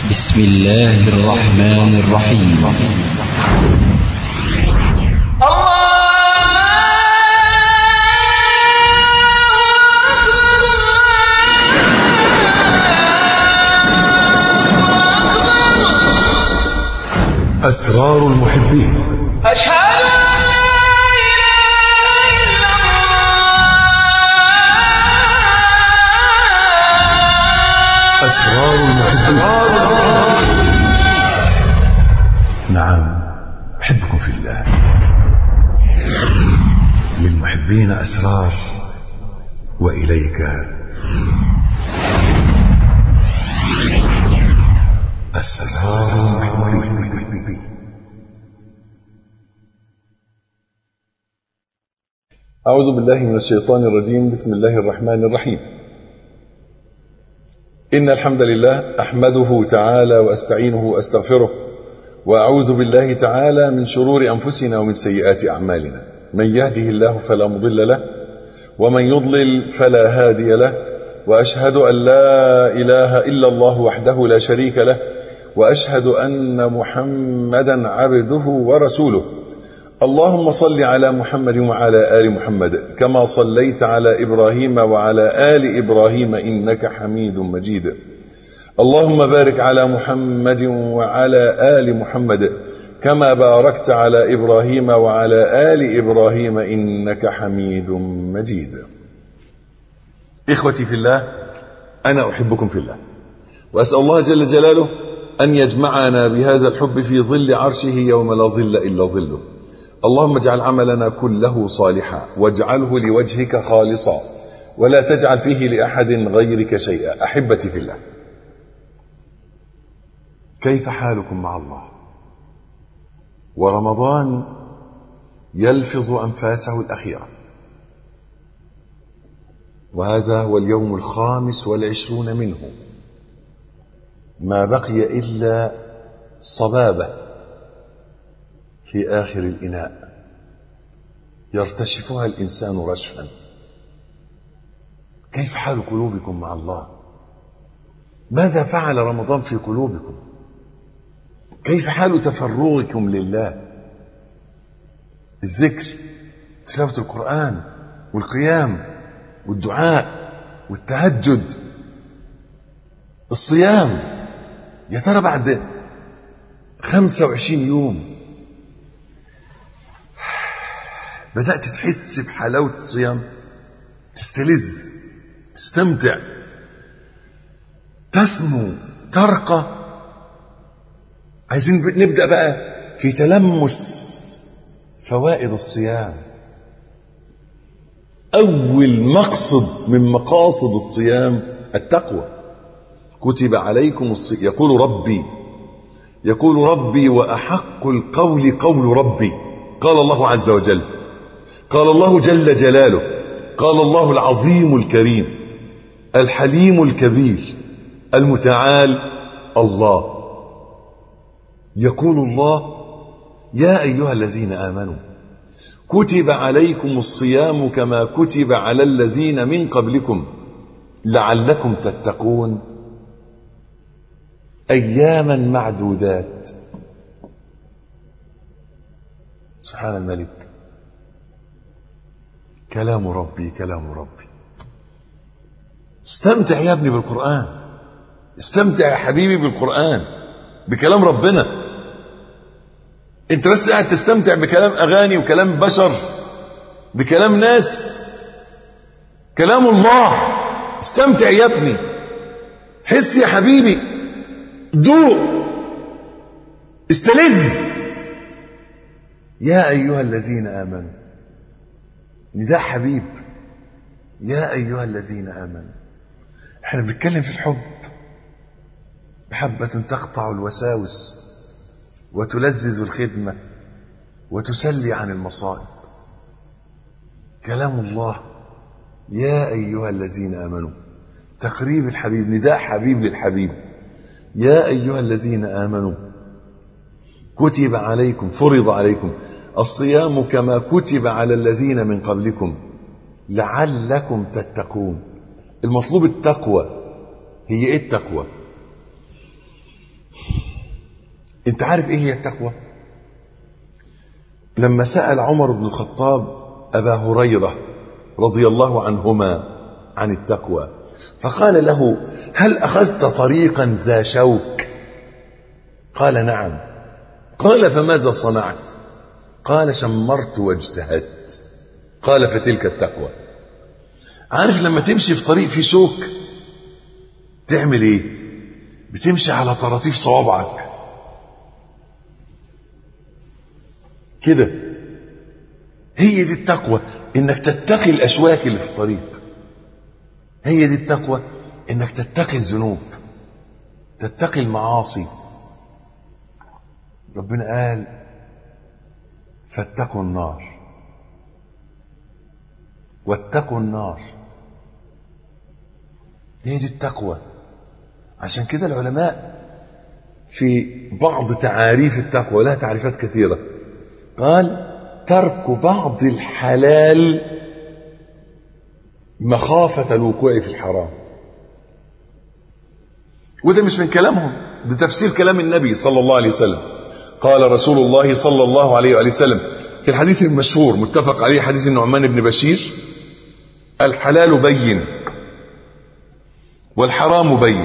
بسم الله الرحمن الرحيم. أسرار المحبين. أشهد أن لا إله إلا الله. أسرار المحبين. نعم، أحبكم في الله. للمحبين أسرار، وإليك أسرار المحبين. أعوذ بالله من الشيطان الرجيم. بسم الله الرحمن الرحيم. إن الحمد لله أحمده تعالى وأستعينه وأستغفره، وأعوذ بالله تعالى من شرور أنفسنا ومن سيئات أعمالنا. من يهده الله فلا مضل له، ومن يضلل فلا هادي له، وأشهد أن لا إله إلا الله وحده لا شريك له، وأشهد أن محمدا عبده ورسوله. اللهم صل على محمد وعلى آل محمد كما صليت على إبراهيم وعلى آل إبراهيم إنك حميد مجيد. اللهم بارك على محمد وعلى آل محمد كما باركت على إبراهيم وعلى آل إبراهيم إنك حميد مجيد. إخوتي في الله، أنا أحبكم في الله، وأسأل الله جل جلاله أن يجمعنا بهذا الحب في ظل عرشه يوم لا ظل إلا ظله. اللهم اجعل عملنا كله صالحا، واجعله لوجهك خالصا، ولا تجعل فيه لأحد غيرك شيئا. أحبتي في الله، كيف حالكم مع الله؟ ورمضان يلفظ أنفاسه الأخيرة، وهذا هو اليوم 25 منه. ما بقي إلا صبابة في آخر الإناء يرتشفها الإنسان رشفا. كيف حال قلوبكم مع الله؟ ماذا فعل رمضان في قلوبكم؟ كيف حال تفرغكم لله؟ الذكر، تلاوة القرآن، والقيام، والدعاء، والتهجد، الصيام. يا ترى بعد 25 يوم بدأت تحس بحلاوة الصيام؟ تستلذ، تستمتع، تسمو، ترقى. عايزين نبدأ بقى في تلمس فوائد الصيام. أول مقصد من مقاصد الصيام التقوى. كتب عليكم الصيام. يقول ربي وأحق القول قول ربي. قال الله عز وجل، قال الله جل جلاله، قال الله العظيم الكريم الحليم الكبير المتعال الله. يقول الله يا أيها الذين آمنوا كتب عليكم الصيام كما كتب على الذين من قبلكم لعلكم تتقون أياما معدودات. سبحان الملك. كلام ربي كلام ربي. استمتع يا ابني بالقرآن، استمتع يا حبيبي بالقرآن، بكلام ربنا. انت بس قاعد تستمتع بكلام أغاني وكلام بشر، بكلام ناس. كلام الله. استمتع يا ابني، حس يا حبيبي، دوق، استلذ. يا أيها الذين آمنوا، نداء حبيب. يا أيها الذين آمنوا. احنا بنتكلم في الحب. محبة تقطع الوساوس وتلذذ الخدمة وتسلي عن المصائب. كلام الله. يا أيها الذين آمنوا. تقريب الحبيب، نداء حبيب للحبيب. يا أيها الذين آمنوا كتب عليكم، فرض عليكم الصيام كما كتب على الذين من قبلكم لعلكم تتقون. المطلوب التقوى. هي ايه التقوى؟ انت عارف ايه هي التقوى؟ لما سأل عمر بن الخطاب أبا هريرة رضي الله عنهما عن التقوى فقال له: هل أخذت طريقا ذا شوك؟ قال: نعم. قال: فماذا صنعت؟ قال: شمرت واجتهدت. قال: فتلك التقوى. عارف لما تمشي في طريق في شوك تعمل ايه؟ بتمشي على طراطيف صوابعك كده. هي دي التقوى، انك تتقي الاشواك اللي في الطريق. هي دي التقوى، انك تتقي الذنوب، تتقي المعاصي. ربنا قال: فاتقوا النار واتقوا النار. هي دي التقوى. عشان كده العلماء في بعض تعاريف التقوى، لها تعريفات كثيرة، قال: ترك بعض الحلال مخافة الوقوع في الحرام. وده مش من كلامهم، ده تفسير كلام النبي صلى الله عليه وسلم. قال رسول الله صلى الله عليه وسلم في الحديث المشهور متفق عليه، حديث النعمان بن بشير: الحلال بين والحرام بين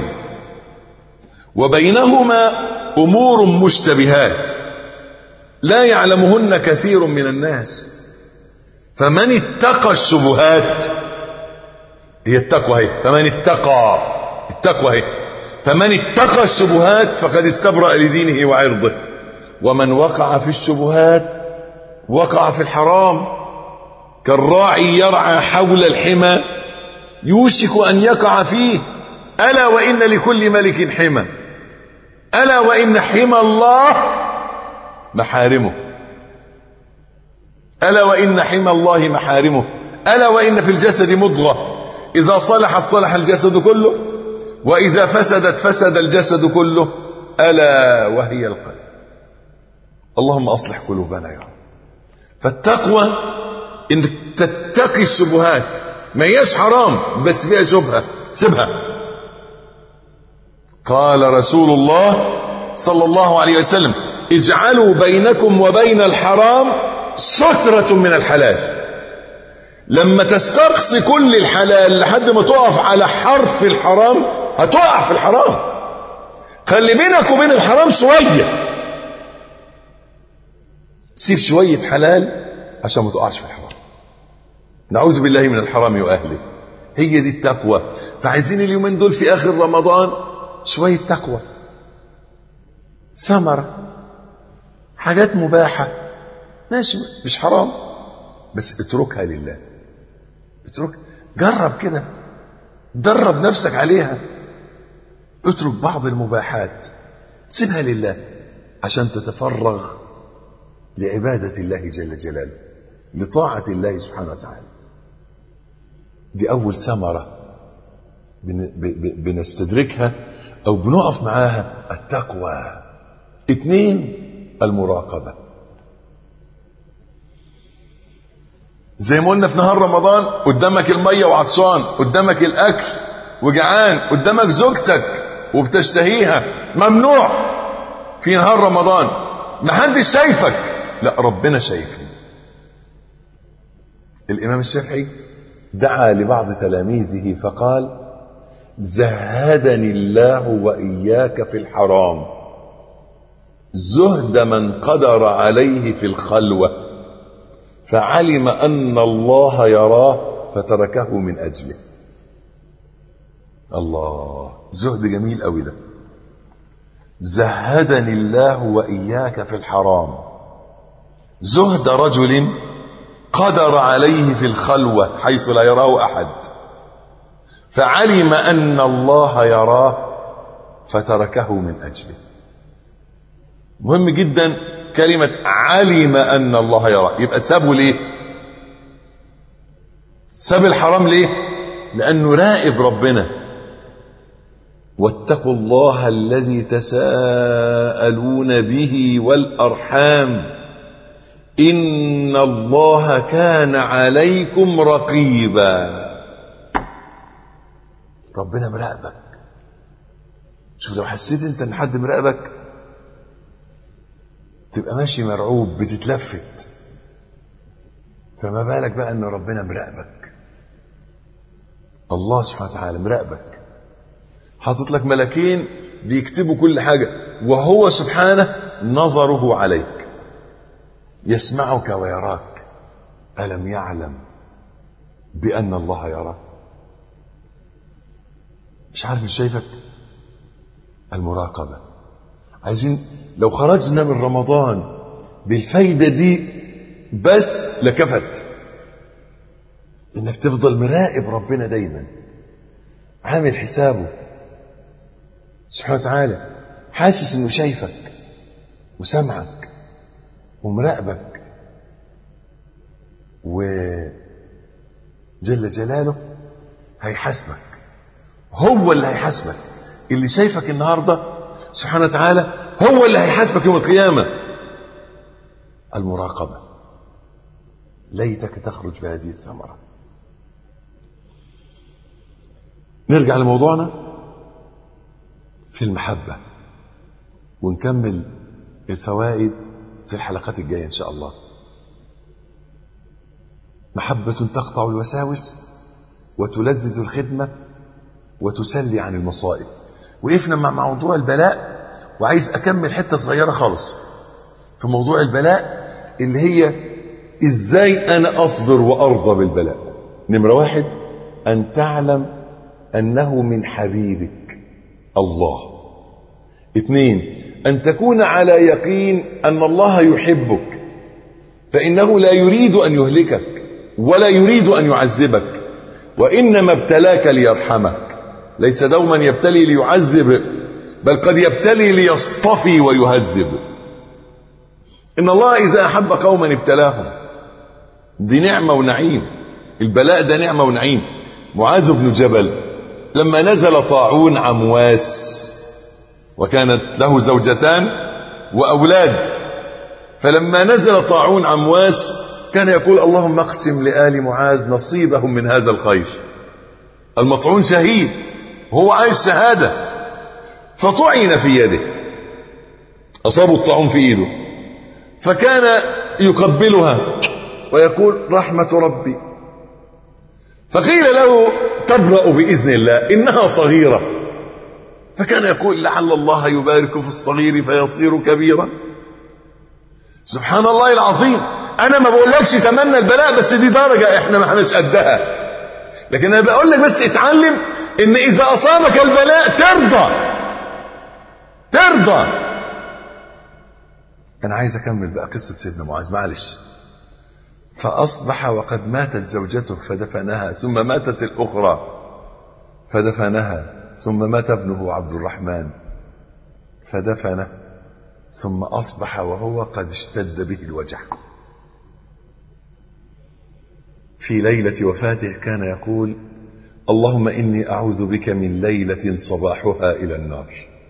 وبينهما أمور مشتبهات لا يعلمهن كثير من الناس، فمن اتقى الشبهات، هي التقوى هي، فمن اتقى، التقوى هي، فمن اتقى الشبهات فقد استبرأ لدينه وعرضه، ومن وقع في الشبهات وقع في الحرام. كالراعي يرعى حول الحمى يوشك أن يقع فيه، ألا وإن لكل ملك حمى، ألا وإن حمى الله محارمه، ألا وإن حمى الله محارمه، ألا وإن في الجسد مضغة إذا صلحت صلح الجسد كله وإذا فسدت فسد الجسد كله، ألا وهي القلب. اللهم أصلح قلوبنا يا رب. فالتقوى إنك تتقي الشبهات، ما هياش حرام بس فيها شبهة سيبها. قال رسول الله صلى الله عليه وسلم: اجعلوا بينكم وبين الحرام سترة من الحلال. لما تستقصي كل الحلال لحد ما تقف على حرف الحرام هتقع في الحرام. خلي بينك وبين الحرام شوية، سيب شوية حلال عشان ما تقعش في الحرام. نعوذ بالله من الحرام وأهله. هي دي التقوى. فعايزين اليومين دول في آخر رمضان شوية تقوى، ثمرة، حاجات مباحة ماشي مش حرام بس اتركها لله. اترك، جرب كده، درب نفسك عليها. اترك بعض المباحات، سيبها لله عشان تتفرغ لعبادة الله جل جلاله، لطاعة الله سبحانه وتعالى. دي أول ثمرة بنستدركها أو بنقف معاها، التقوى. 2 المراقبة. زي ما قلنا في نهار رمضان، قدامك المية وعطشان، قدامك الأكل وجعان، قدامك زوجتك وبتشتهيها، ممنوع في نهار رمضان. محدش شايفك، لا ربنا شايفني. الإمام الشافعي دعا لبعض تلاميذه فقال: زهدني الله وإياك في الحرام زهد من قدر عليه في الخلوة، فعلم أن الله يراه فتركه من أجله. الله، زهد جميل قوي ده. زهدني الله وإياك في الحرام زهد رجل قدر عليه في الخلوة حيث لا يراه أحد، فعلم أن الله يراه فتركه من أجله. مهم جدا كلمة علم أن الله يراه. يبقى سابه ليه؟ ساب الحرام ليه؟ لأنه راقب ربنا. واتقوا الله الذي تساءلون به والأرحام إن الله كان عليكم رقيبا. ربنا مراقبك. شوف، لو حسيت انت ان حد مراقبك تبقى ماشي مرعوب بتتلفت، فما بالك بقى ان ربنا مراقبك. الله سبحانه وتعالى مراقبك، حاطط لك ملكين بيكتبوا كل حاجة، وهو سبحانه نظره عليك، يسمعك ويراك. ألم يعلم بأن الله يراك؟ مش عارف، مش شايفك؟ المراقبة. عايزين لو خرجنا من رمضان بالفايدة دي بس لكفت، انك تفضل مراقب ربنا دايما، عامل حسابه سبحانه وتعالى، حاسس انه شايفك وسمعك ومراقبك، وجل جلاله هيحاسبك. هو اللي هيحاسبك، اللي شايفك النهارده سبحانه وتعالى هو اللي هيحاسبك يوم القيامة. المراقبة، ليتك تخرج بهذه الثمرة. نرجع لموضوعنا في المحبة، ونكمل الفوائد في الحلقات الجاية إن شاء الله. محبة تقطع الوساوس وتلذذ الخدمة وتسلي عن المصائب. وقفنا مع موضوع البلاء، وعايز أكمل حتة صغيرة خالص في موضوع البلاء، اللي هي إزاي أنا أصبر وأرضى بالبلاء. نمرة 1، أن تعلم أنه من حبيبك الله. 2، أن تكون على يقين أن الله يحبك، فإنه لا يريد أن يهلكك ولا يريد أن يعذبك، وإنما ابتلاك ليرحمك. ليس دوما يبتلي ليعذب، بل قد يبتلي ليصطفي ويهذب. إن الله إذا أحب قوما ابتلاهم. دي نعمة ونعيم، البلاء ده نعمة ونعيم. معاذ بن جبل لما نزل طاعون عمواس، وكانت له زوجتان وأولاد، فلما نزل طاعون عمواس كان يقول اللهم اقسم لآل معاذ نصيبهم من هذا الخير. المطعون شهيد، هو عايش شهادة، فطعن في يده، أصابوا الطاعون في إيده، فكان يقبلها ويقول رحمة ربي، فقيل له تبرأ بإذن الله إنها صغيرة، فكان يقول لعل الله يبارك في الصغير فيصير كبيرا. سبحان الله العظيم. أنا ما بقولكش تمنى البلاء، بس دي درجة إحنا ما حنش قدها، لكن أنا بقول لك بس اتعلم إن إذا أصابك البلاء ترضى. أنا عايز أكمل بقى قصة سيدنا معاذ، معلش. فأصبح وقد ماتت زوجته فدفنها، ثم ماتت الأخرى فدفنها، ثم مات ابنه عبد الرحمن فدفنه، ثم أصبح وهو قد اشتد به الوجع. في ليلة وفاته كان يقول اللهم إني أعوذ بك من ليلة صباحها إلى النار.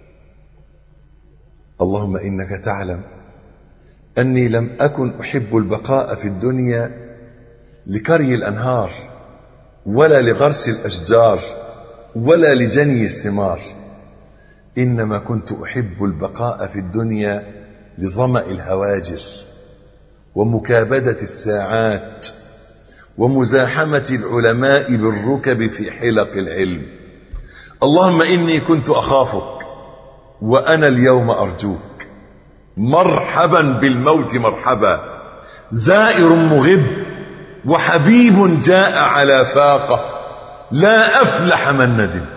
اللهم إنك تعلم أني لم أكن أحب البقاء في الدنيا لكري الأنهار، ولا لغرس الأشجار، ولا لجني الثمار، إنما كنت أحب البقاء في الدنيا لظمأ الهواجر، ومكابدة الساعات، ومزاحمة العلماء بالركب في حلق العلم. اللهم إني كنت أخافك وأنا اليوم أرجوك. مرحبا بالموت مرحبا، زائر مغب وحبيب جاء على فاقة، لا أفلح من ندم.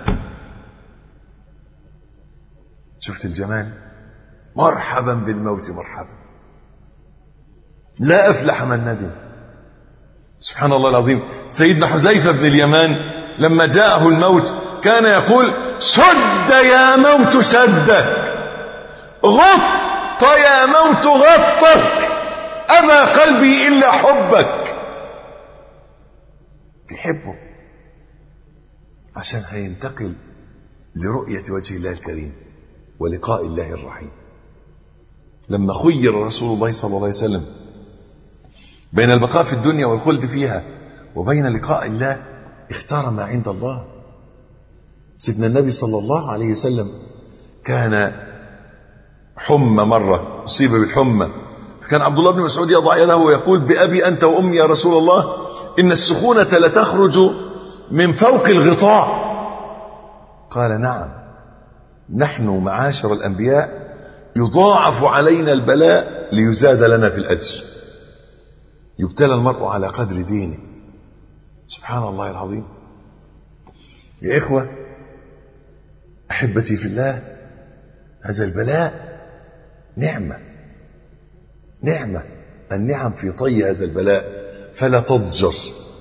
شفت الجمال؟ مرحبا بالموت مرحبا، لا أفلح من ندم. سبحان الله العظيم. سيدنا حذيفة بن اليمان لما جاءه الموت كان يقول شد يا موت شدك، غط يا موت غطك، أبى قلبي إلا حبك. بيحبه عشان هينتقل لرؤية وجه الله الكريم ولقاء الله الرحيم. لما خير رسول الله صلى الله عليه وسلم بين البقاء في الدنيا والخلد فيها وبين لقاء الله، اختار ما عند الله. سيدنا النبي صلى الله عليه وسلم كان حمى مرة، أصيب بالحمى، فكان عبد الله بن مسعود يضع يده ويقول بأبي أنت وأمي يا رسول الله إن السخونة لتخرج من فوق الغطاء. قال نعم، نحن معاشر الأنبياء يضاعف علينا البلاء ليزاد لنا في الأجر. يبتلى المرء على قدر دينه. سبحان الله العظيم. يا إخوة أحبتي في الله، هذا البلاء نعمة، نعمة، النعم في طي هذا البلاء، فلا تضجر.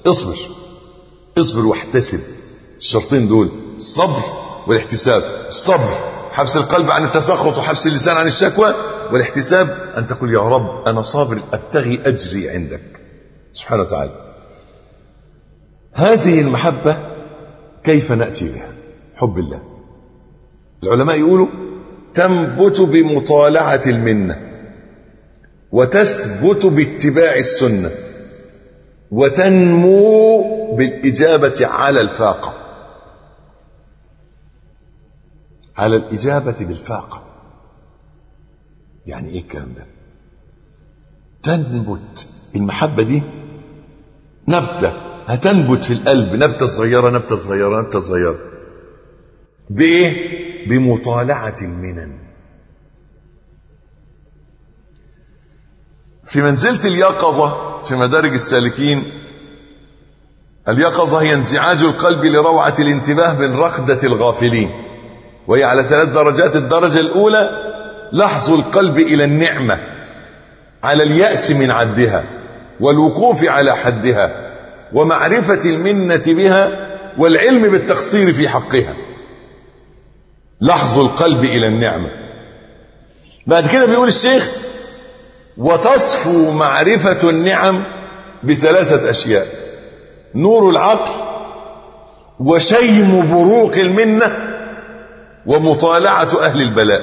اصبر واحتسب. الشرطين دول، الصبر والاحتساب. الصبر حبس القلب عن التسخط وحبس اللسان عن الشكوى، والاحتساب أن تقول يا رب أنا صابر أبتغي أجري عندك سبحانه وتعالى. هذه المحبة كيف نأتي بها؟ حب الله. العلماء يقولوا تنبت بمطالعة المنة، وتثبت باتباع السنة، وتنمو بالإجابة على الفاقة. على الإجابة بالفاقة يعني إيه الكلام ده؟ تنبت المحبة دي نبتة هتنبت في القلب، نبتة صغيرة نبتة صغيرة نبتة صغيرة. بإيه؟ بمطالعة المنن. في منزلة اليقظة في مدارج السالكين، اليقظة هي انزعاج القلب لروعة الانتباه من رقدة الغافلين، وهي على 3 درجات. الدرجة الأولى لحظ القلب إلى النعمة على اليأس من عدها، والوقوف على حدها، ومعرفة المنة بها، والعلم بالتقصير في حقها. لحظ القلب إلى النعمة. بعد كده بيقول الشيخ وتصفو معرفة النعم ب3 أشياء: نور العقل، وشيم بروق المنة، ومطالعة أهل البلاء.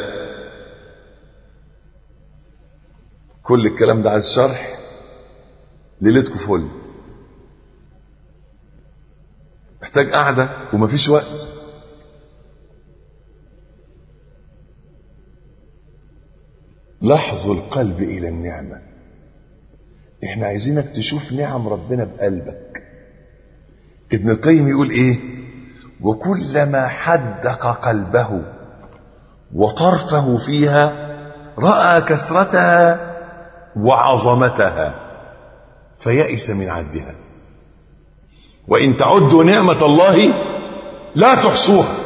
كل الكلام ده عايز شرح، ليلتكم فل، محتاج قعدة ومفيش وقت. لحظ القلب إلى النعمة. احنا عايزينك تشوف نعم ربنا بقلبك. ابن القيم يقول ايه؟ وكلما حدق قلبه وطرفه فيها رأى كثرتها وعظمتها فيئس من عدها، وإن تعدوا نعمة الله لا تحصوها.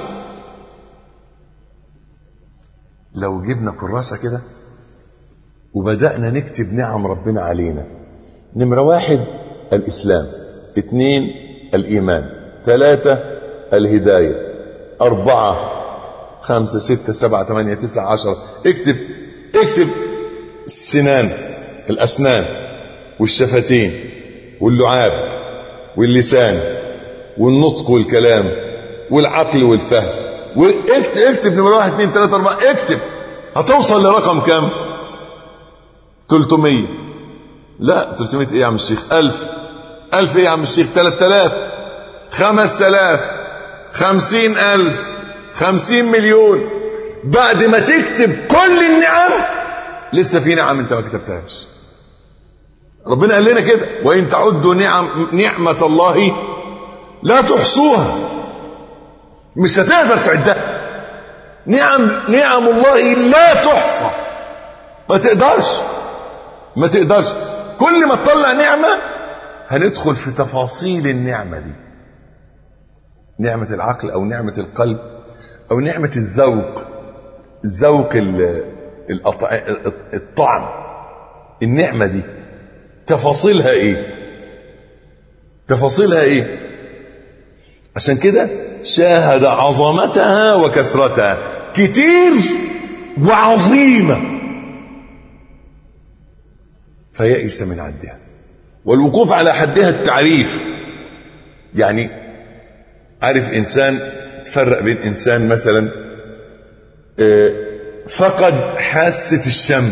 لو جبنا كراسة كده وبدأنا نكتب نعم ربنا علينا: نمرة 1 الإسلام، 2 الإيمان، 3 الهداية، 4 5 6 7 8 9 10. اكتب السنان، الأسنان، والشفتين، واللعاب، واللسان، والنطق والكلام، والعقل والفهم. اكتب نمرة 1 2 3 4. اكتب. هتوصل لرقم كام؟ 300. لا 300 ايه يا عم الشيخ؟ 1000 ايه يا عم الشيخ؟ 3000 5000 50,000 50 مليون. بعد ما تكتب كل النعم لسه في نعم انت ما كتبتهاش. ربنا قال لنا كده: وإن تعدوا نعمة الله لا تحصوها. مش هتقدر تعدها. نعم الله لا تحصى. ما تقدرش. كل ما تطلع نعمة هندخل في تفاصيل النعمة دي، نعمة العقل أو نعمة القلب أو نعمة الذوق الطعم. النعمة دي تفاصيلها ايه؟ عشان كده شاهد عظمتها وكثرتها، كتير وعظيمة، فيئس من عدها. والوقوف على حدها التعريف. يعني عارف إنسان، تفرق بين إنسان مثلا فقد حاسة الشم،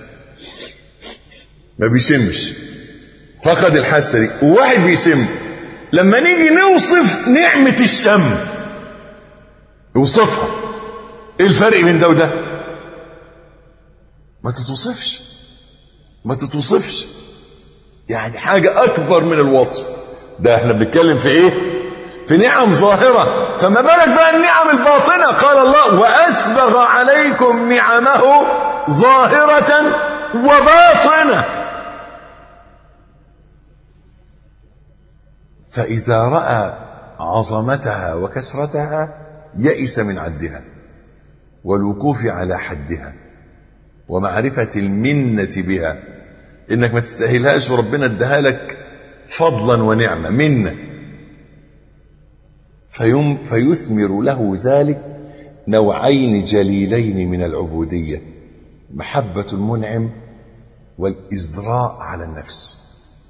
ما بيشمش، فقد الحاسة دي، وواحد بيشم. لما نيجي نوصف نعمة الشم نوصفها، ايه الفرق بين ده وده؟ ما تتوصفش يعني حاجة أكبر من الوصف. ده احنا بنتكلم في ايه؟ في نعم ظاهرة، فما بالك بقى النعم الباطنة. قال الله وأسبغ عليكم نعمه ظاهرة وباطنة. فإذا رأى عظمتها وكثرتها يئس من عدها والوقوف على حدها ومعرفة المنة بها، إنك ما تستاهلهاش وربنا اداها لك فضلا ونعمة منة، فيثمر له ذلك نوعين جليلين من العبودية: محبة المنعم والإزراء على النفس.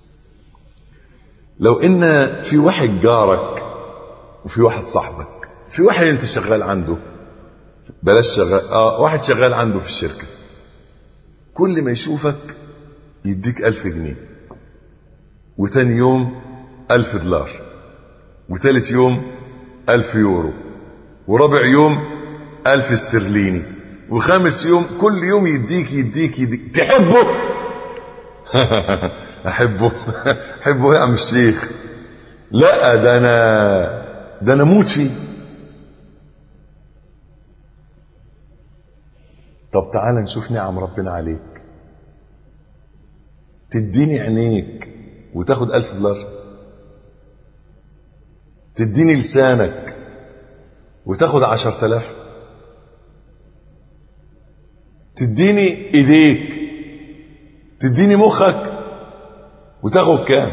لو إن في واحد جارك وفي واحد صاحبك، في واحد انت شغال عنده، بلاش شغال، واحد شغال عنده في الشركة، كل ما يشوفك يديك 1000 جنيه، وتاني يوم 1000 دولار، وتالت يوم 1000 يورو، ورابع يوم 1000 استرليني، وخامس يوم كل يوم يديك تحبه؟ احبه يا عم الشيخ. لا، ده انا اموت فيه. طب تعال نشوف نعم ربنا عليك. تديني عينيك وتاخد 1000 دولار؟ تديني لسانك وتاخد 10,000؟ تديني ايديك، تديني مخك وتاخد كام؟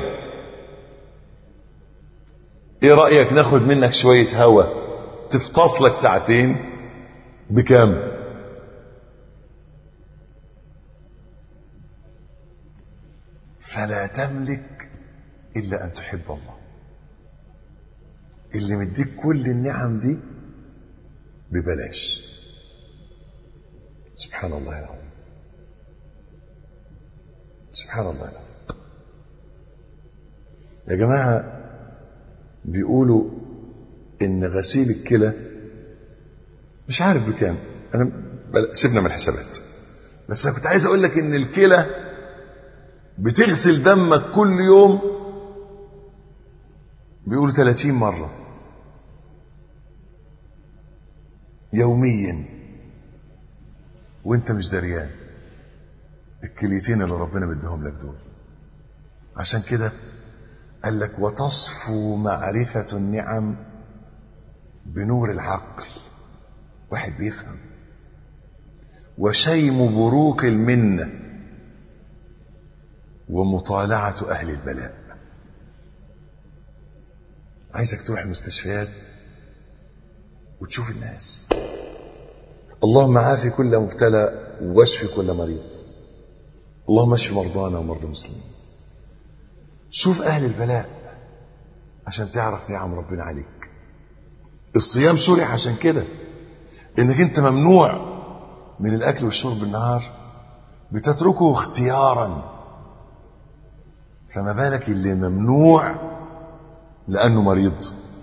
ايه رأيك ناخد منك شوية هوا تفتص لك ساعتين بكام؟ فلا تملك إلا أن تحب الله، اللي مديك كل النعم دي ببلاش. سبحان الله العظيم، سبحان الله العظيم. يا جماعة بيقولوا إن غسيل الكلى مش عارف بكام، أنا سيبنا من الحسابات، بس أنا كنت عايز أقول لك إن الكلى بتغسل دمك كل يوم، بيقولوا 30 مرة يوميا، وانت مش دريان الكليتين اللي ربنا مديهم لك دول. عشان كده قال لك وتصفو معرفة النعم بنور العقل، واحد بيفهم، وشيم بروق المنة ومطالعة أهل البلاء. عايزك تروح المستشفيات وتشوف الناس. اللهم عافي كل مبتلى واشفي كل مريض. اللهم اشف مرضانا ومرضى المسلمين. شوف أهل البلاء عشان تعرف نعم ربنا عليك. الصيام شرع عشان كده، انك انت ممنوع من الأكل والشرب بالنهار، بتتركه اختيارا، فما بالك اللي ممنوع لأنه مريض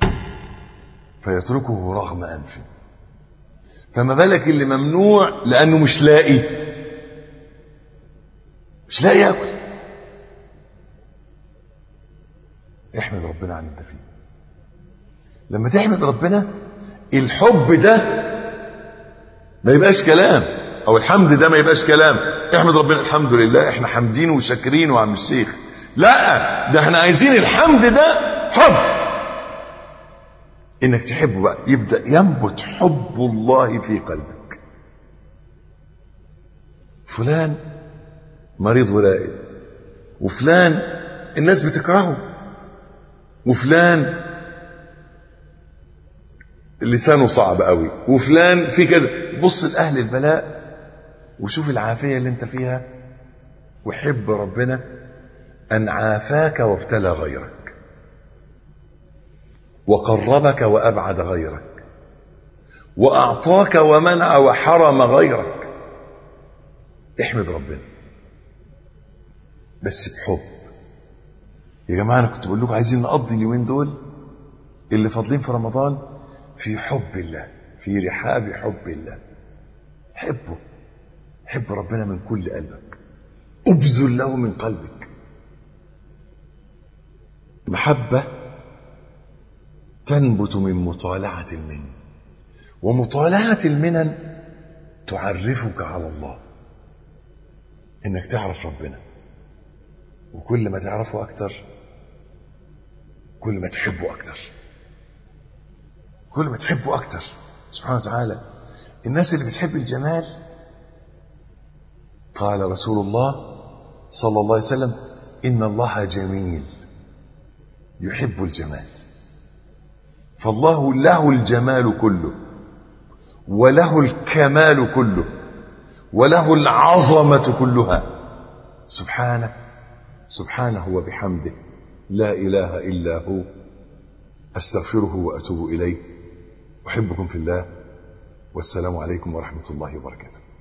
فيتركه رغم أنفه، فما بالك اللي ممنوع لأنه مش لاقي يأكل. احمد ربنا عن انت فيه. لما تحمد ربنا الحب ده ما يبقاش كلام، او الحمد ده ما يبقاش كلام. احمد ربنا، الحمد لله، احنا حامدين وشاكرين وعم الشيخ. لا، ده احنا عايزين الحمد ده حب، انك تحبه بقى، يبدأ ينبت حب الله في قلبك. فلان مريض ولائد، وفلان الناس بتكرهه، وفلان لسانه صعب قوي، وفلان في كده. بص لأهل البلاء وشوف العافية اللي انت فيها، وحب ربنا أن عافاك وابتلى غيرك، وقربك وأبعد غيرك، وأعطاك ومنع وحرم غيرك. احمد ربنا بس بحب. يا جماعة أنا كنت بقول لكم عايزين نقضي اليومين دول اللي فاضلين في رمضان في حب الله، في رحاب حب الله. حبه حب ربنا من كل قلبك، ابذل له من قلبك. محبة تنبت من مطالعة المنن، ومطالعة المنن تعرفك على الله، انك تعرف ربنا، وكل ما تعرفه اكتر كل ما تحبه اكتر، كل ما تحبه اكتر سبحانه وتعالى. الناس اللي بتحب الجمال، قال رسول الله صلى الله عليه وسلم: إن الله جميل يحب الجمال. فالله له الجمال كله، وله الكمال كله، وله العظمة كلها، سبحانه وبحمده، لا إله إلا هو. أستغفره وأتوب إليه. أحبكم في الله، والسلام عليكم ورحمة الله وبركاته.